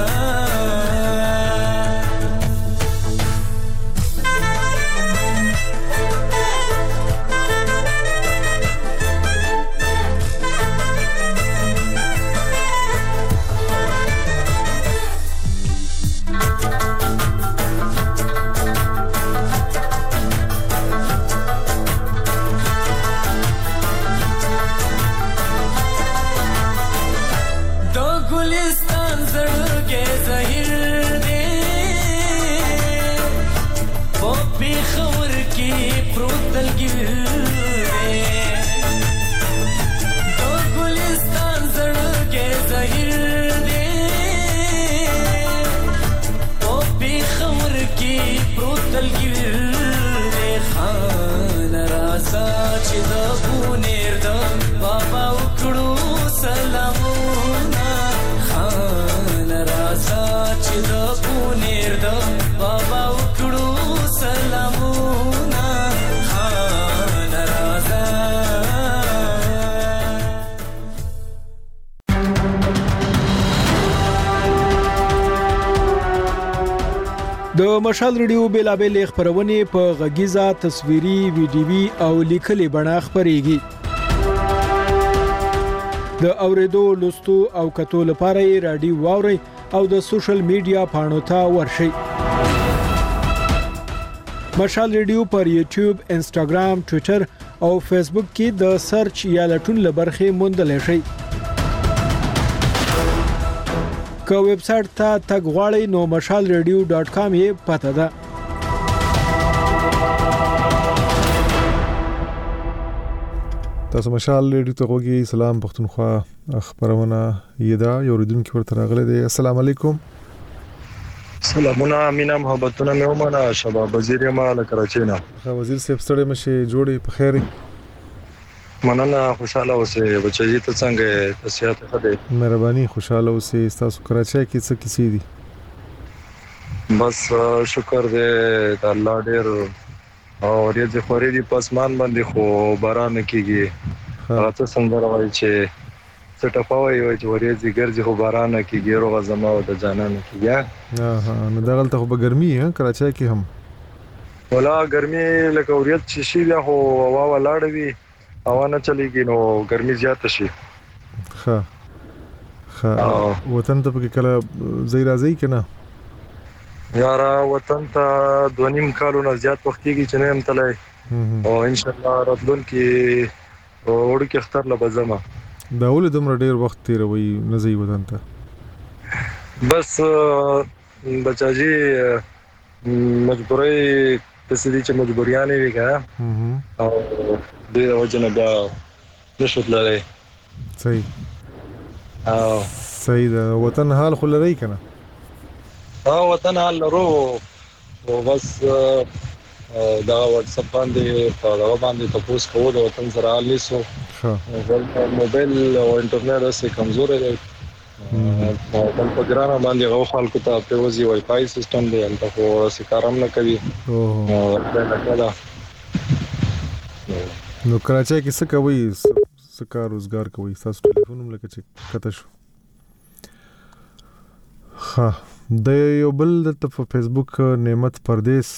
د مشال ریډیو بیلابل خبرونه په غږیزه تصویري ویډیوي او لیکلي بڼه خبريږي د اوریدو لوستو او کتو لپاره رادیو واوري او د سوشل میډیا پاڼو ته ورشي مشال ریډیو پر یوټیوب انسټاګرام ټوئیټر او فیسبوک کې د سرچ یا لټون لبرخه موندل شي که ویب سټ ته تګ غواړئ نو مشال ریډیو ډاټ کام یې پته ده تاسو مشال ریډیو ته غوږی سلام پښتونخوا خبرونه یدا یو ریډونکو ورته راغله دی السلام علیکم سلامونه مینا محبتونه مې ومنه شباب وزیر مال کراچینا وزیر صاحب ستړي مشه جوړي په خیره مننه خوشاله اوسه بچی ته څنګه تاسیات خده مهرباني خوشاله اوسه تاسو کراچۍ کې څه کیسې دي بس شکر دې الله ډېر او ریځ خوري دي پسمان باندې خو باران کیږي راته څنګه راوي چې څټپاوي وي چې ورېځي ګرځي خو باران کیږي روغه زما او د جانان کیږي ها ها نو دغلت خو به ګرمي ها کراچۍ کې هم ولا ګرمي لکه ورېځ شي بیا خو هوا ولاړ وي هوا نه چلیږي نو ګرمي زیاته شي ها ها وطن ته کې کله زی راځي کنه یارا وطن ته دونیم کالونو زیات وخت کېږي چې نه هم تلای او ان شاء الله راتلون کې وړو کې اختر له بزما دا ول دومره ډیر وخت تیروي نه زی وطن ته بس بچاجي مجبورای پسې چې مجبوریانه وی کا او د وجنه بیا نشوت لري صحیح او صحیح دا وطن حال خو لري کنه ها وطن حال لرو او بس دا واتس اپ باندې په دا باندې تاسو کوو د وطن سره حال نیسو ها موبایل او انټرنیټ سره کمزوري دی په پروګرام باندې غو خلکو ته په وځي وای فای سیستم دی ان ته خو سکارم نه کوي او دا کله نو کراچۍ کې څه کوي څه کار روزګار کوي تاسو ټلیفون هم لکه چې کته شو ها د یو بل د فیسبوک نعمت پردیس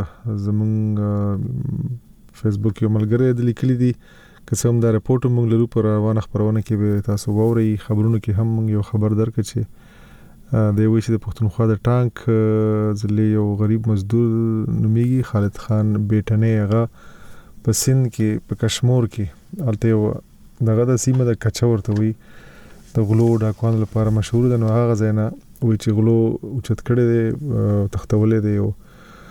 زمونږ فیسبوک یو ملګری د لیکلي دي که څوم دا رپورټ موږ لرو پر روانه خبرونه کې به تاسو ووري خبرونه کې هم موږ یو خبر درکړو چې د ویش د پښتونخوا د ټانک ځلې یو غریب مزدور نوميږي خالد خان بیٹنه هغه په سند کې په کشمیر کې الته دغه د سیمه د کچور ته وي د غلو ډاکوان لپاره مشهور ده نو هغه ځای وی چې غلو اوچت کړي دي تختولې دي او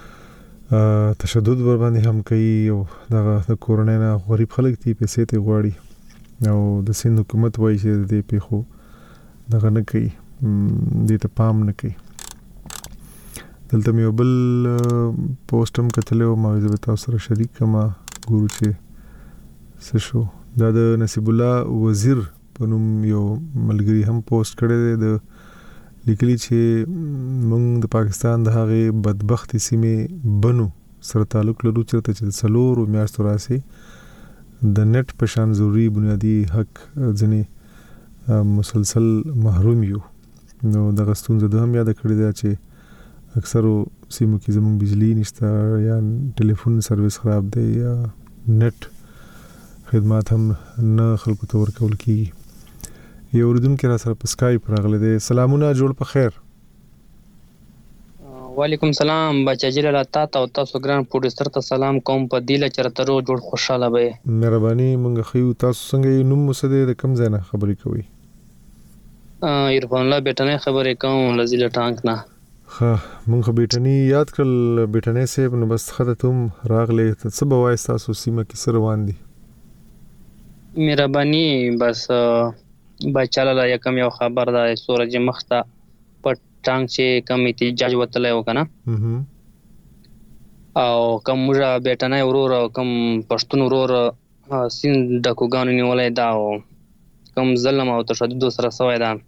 تشدد ور باندې هم کوي او دغه د کورونې نه غریب خلک دي پیسې ته غواړي او د سند حکومت وایي چې دې په خو دغه نه کوي دې ته پام نه کوي. دلته مې بل پوسټم کتلو ما زه تاسو سره شریک کما ګورو چې څه شو دا د نصیب الله وزیر په نوم یو ملګری هم پوسټ کړی دی د لیکلي چې موږ د پاکستان د هغه بدبختی سیمې بنو سره تعلق لرو چې د څلورو میاشتو راسي د نت په شان ضروري بنیادی حق ځنې مسلسل محروم یو نو د غستون زده هم یاد کړی دی چې اکثرو سیمو کې زموږ بجلی نشته یا ټلیفون سرویس خراب دی یا نت خدمات هم نه خلکو ته ورکول کیږي. یو اردوونکو را سره په اسکایپ راغلی دی. سلامونه جوړ په خیر. وعلیکم سلام بچا جلال تا ته او تاسو ګران پروډوسر ته سلام کوم په دیله چرته رو جوړ خوشاله وي. مهرباني مونږ خو تاسو څنګه نوم مسده د کم ځای نه خبرې کوي؟ ا عرفان الله بیٹنه خبرې کوم لزیل ټانک نه. ها مونږ بیٹنی یاد کړل بیٹنه سه نو بس خدای تم راغله ته څه بوای تاسو سیمه کې سره روان دي؟ مهرباني بس بچاله لا یکم یو خبر ده سورج مخته په ټانک چې کم احتجاج وتلای وکنه او کوم موږ بیٹنه ورور کوم پښتون ورور سین د کوګانو نیولای دا او کوم ظلم او تشدد سره سوی ده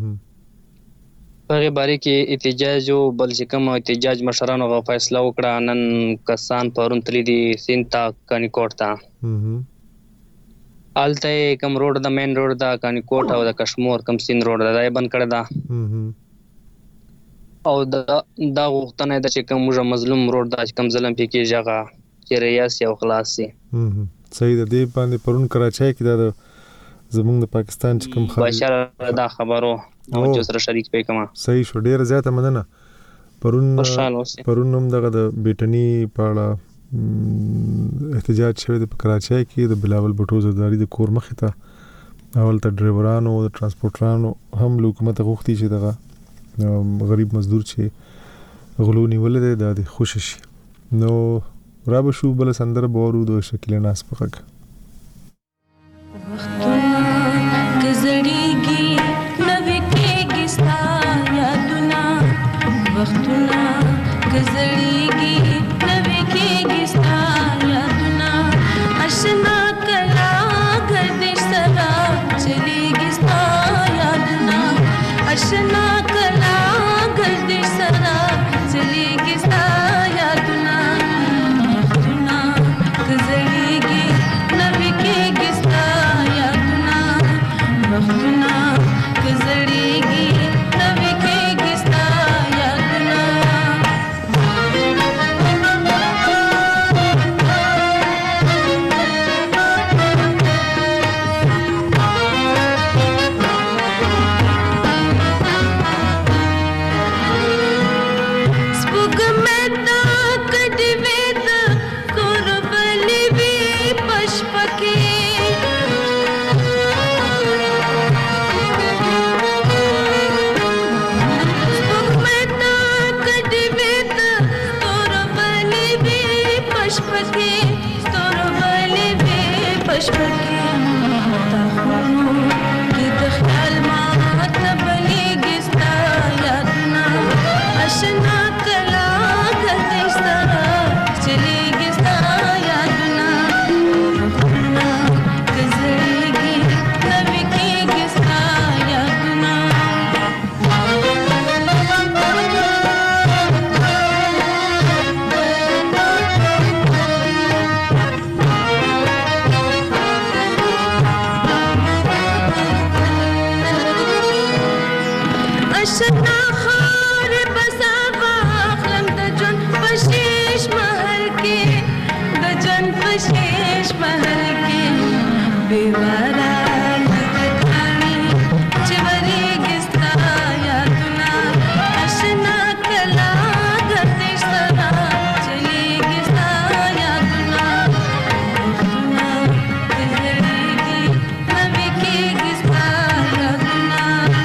په باره کې احتجاج او بل چې کوم احتجاج مشرانو غو فیصله وکړه نن کسان پرون تللی دي سینتا کني کوټ ته آلته کم روډ د مین روډ دا کانی کوټ او د کشمیر کم سین روډ دا بند کړی دا او دا دا وختنه د چې کوم مظلوم روډ دا کم ظلم پکې ځای چې ریاست او خلاص سي صحیح ده دی باندې پرون کراچۍ کې دا زمونږ د پاکستان چې کوم خبر بشار دا خبرو او چې سره شریک پې کما صحیح شو ډیر زیاته مننه. پرون پرون هم دغه د بیٹنی پاړه احتجاج شوی د کراچۍ کې د بلاول بټو زرداری د کور مخې ته اول ته ډرایورانو او ترانسپورټرانو هم حکومت غوښتي چې دغه غریب مزدور چې غلو نیول دي د خوشش نو را به شو بل سندره بورو د شکل ناس پخک گزړیږي نوې کېږي ستا یادونه وختونه گزړیږي نوې کېږي ستا یادونه آشنا کلا گردش سره چلیږي ستا یادونه آشنا کلا گردش سره چلیږي ستا یادونه وختونه گزړیږي نوې کېږي ستا یادونه وختونه گزړیږي نوې کېږي ستا یادونه اشنا बेवारा लगतानी चिवरी गिस्ता यादुना अशना कला गते सरा चली गिस्ता यादुना उतना तिजड़ीगी नवी की गिस्ता यादुना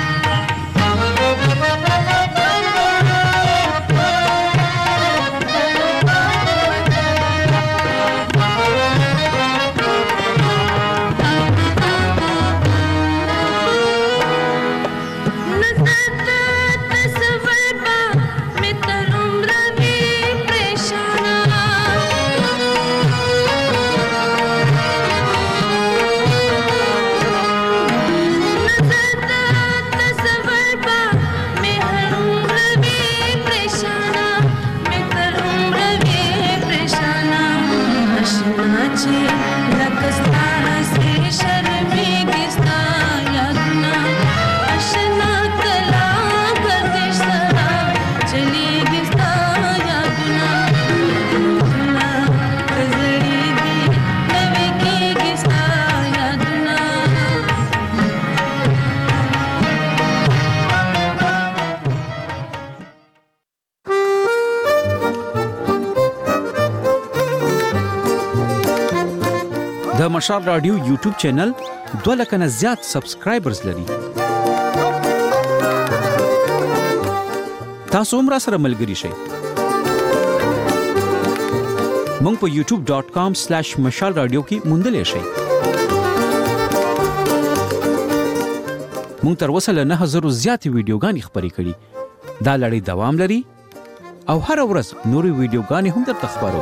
د مشال رادیو یوټیوب چینل دوه لک نه زیات سبسکرایبرز لري. تاسو هم را سره ملګري شئ. مونږ په یوټیوب ډاٹ کام سلیش مشال رادیو کې موندلی شئ. مونږ تر اوسه له نه هزارو زیاتې ویډیوګانې خپرې کړي. دا لړۍ دوام لري او هر ورځ نورې ویډیوګانې هم درته خپرو.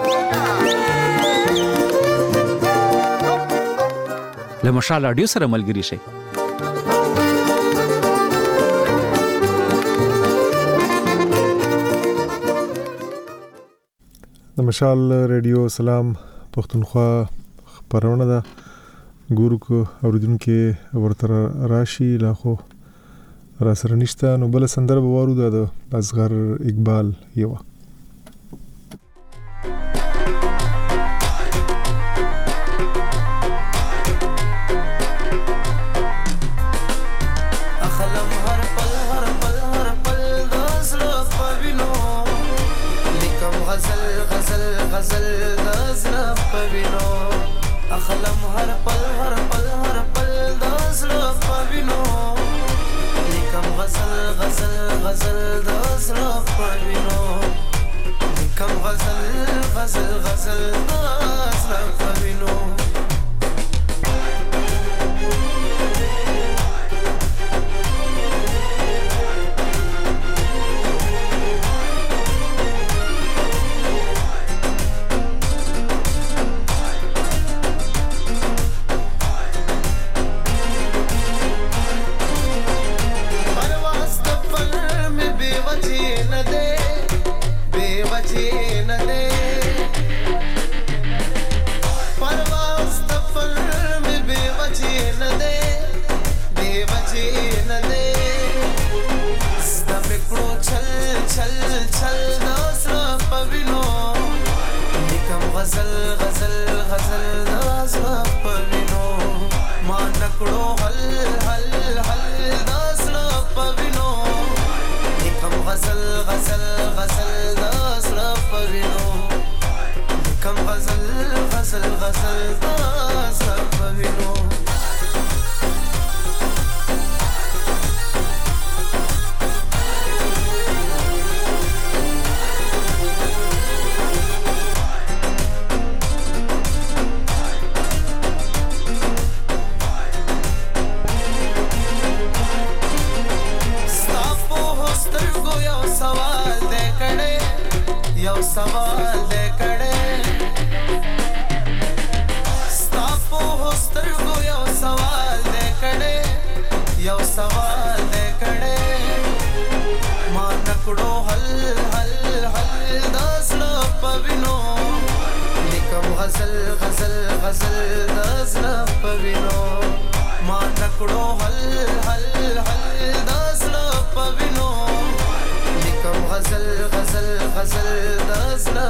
له مشال رادیو سره ملګري شئ. د مشال رادیو سلام پښتونخوا خبرونه ده ګورو کو اوریدونکو ورته راشي لا خو را سره نشته نو بل سندره وورو ده د اصغر اقبال یو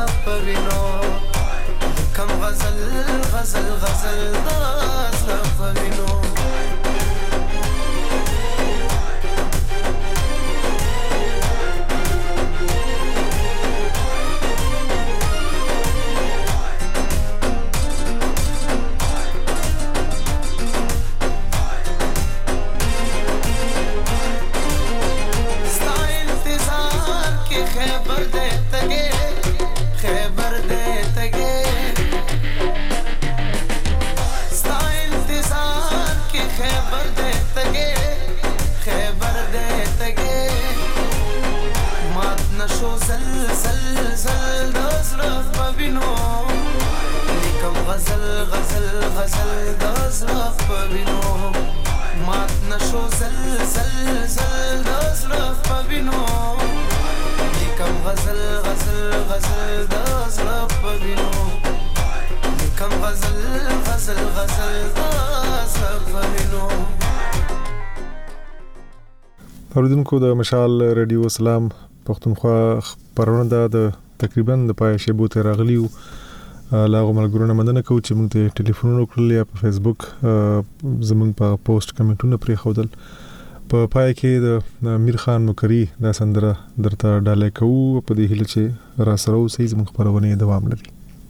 غزل غزل غزل غزل غزل د زړه په وینو مات نشو زل زل زل د زړه په وینو لیکم غزل غزل غزل د زړه په وینو لیکم غزل غزل غزل د زړه په وینو. اوریدونکو د مشال رادیو سلام پښتونخوا خبرونه د تقریبا د پای شیبو ته راغلیو لاغه ملګرونه مننه کوم چې موږ ته ټلیفون وکړل یا په فیسبوک زموږ په پوسټ کمنټونه پرې خودل په پای کې د امیر خان نوکری د سندره درته ډالې کوو په دې هیله چې را سره اوسې زموږ خبرونه دوام لري.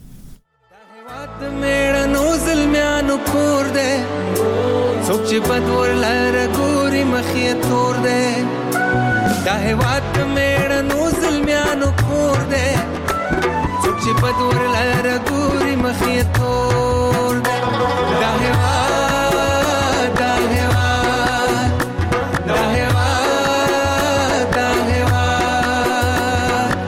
میړنو زلمیانو کور دے څوک چې بدور لار ګوري مخې تور دے دا هواد میړنو زلمیانو کور دے څوک چې بدور لار ګوري مخې تور دے دا هواد دا هواد دا هواد دا هواد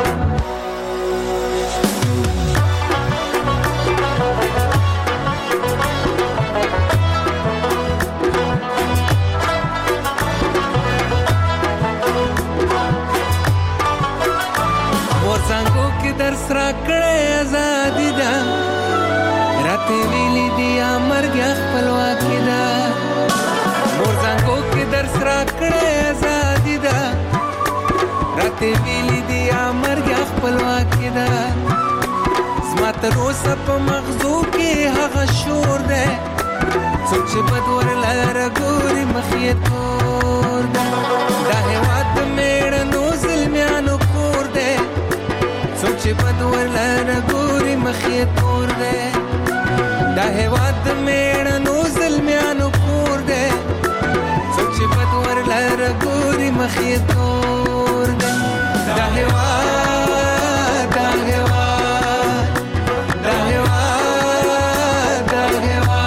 څنګه کې درس را کړې ازادي ده راته ویلي دی امرګ خپلواکي ده مور څنګه کې درس را کړې ازادي ده راته ویلي دی امرګ خپلواکي ده زما تر اوسه په مغزو کې هغه شور ده څوک چې بدور لار ګوري مخې تور ده دا هواد میړنو زلمیانو کور ده څوک چې بدور لار ګوري مخې تور ده دا هواد میړنو زلمیانو کور ده څوک چې بدور لار ګوري مخې تور ده دا هواد دا هواد دا هواد دا هواد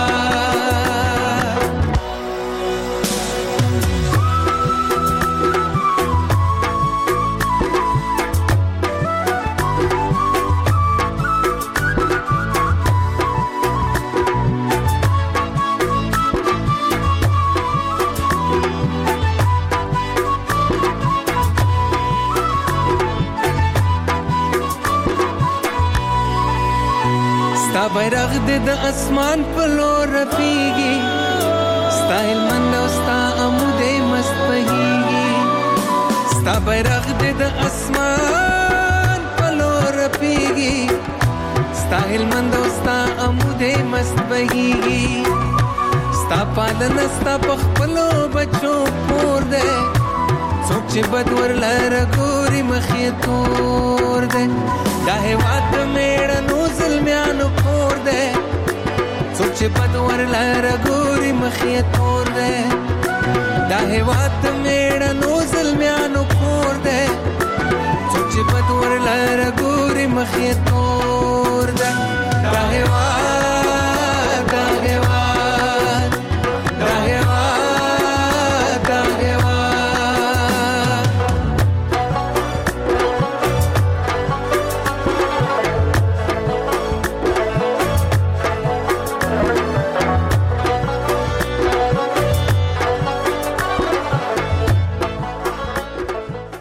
بیرغ د اسمان په لور رپیږي ستا هلمند او ستا عمود مست بهیږي ستا بیرغ د اسمان په لور رپیږي ستا هلمند او ستا عمود مست بهیږي ستا پالنه ستا په خپلو بچو پور ده څوک چې بدور لار ګوري مخې تور ده دا هواد میړنو زلمیانو کور ده څوک چې بدور لار ګوري مخې تور ده دا هواد میړنو زلمیانو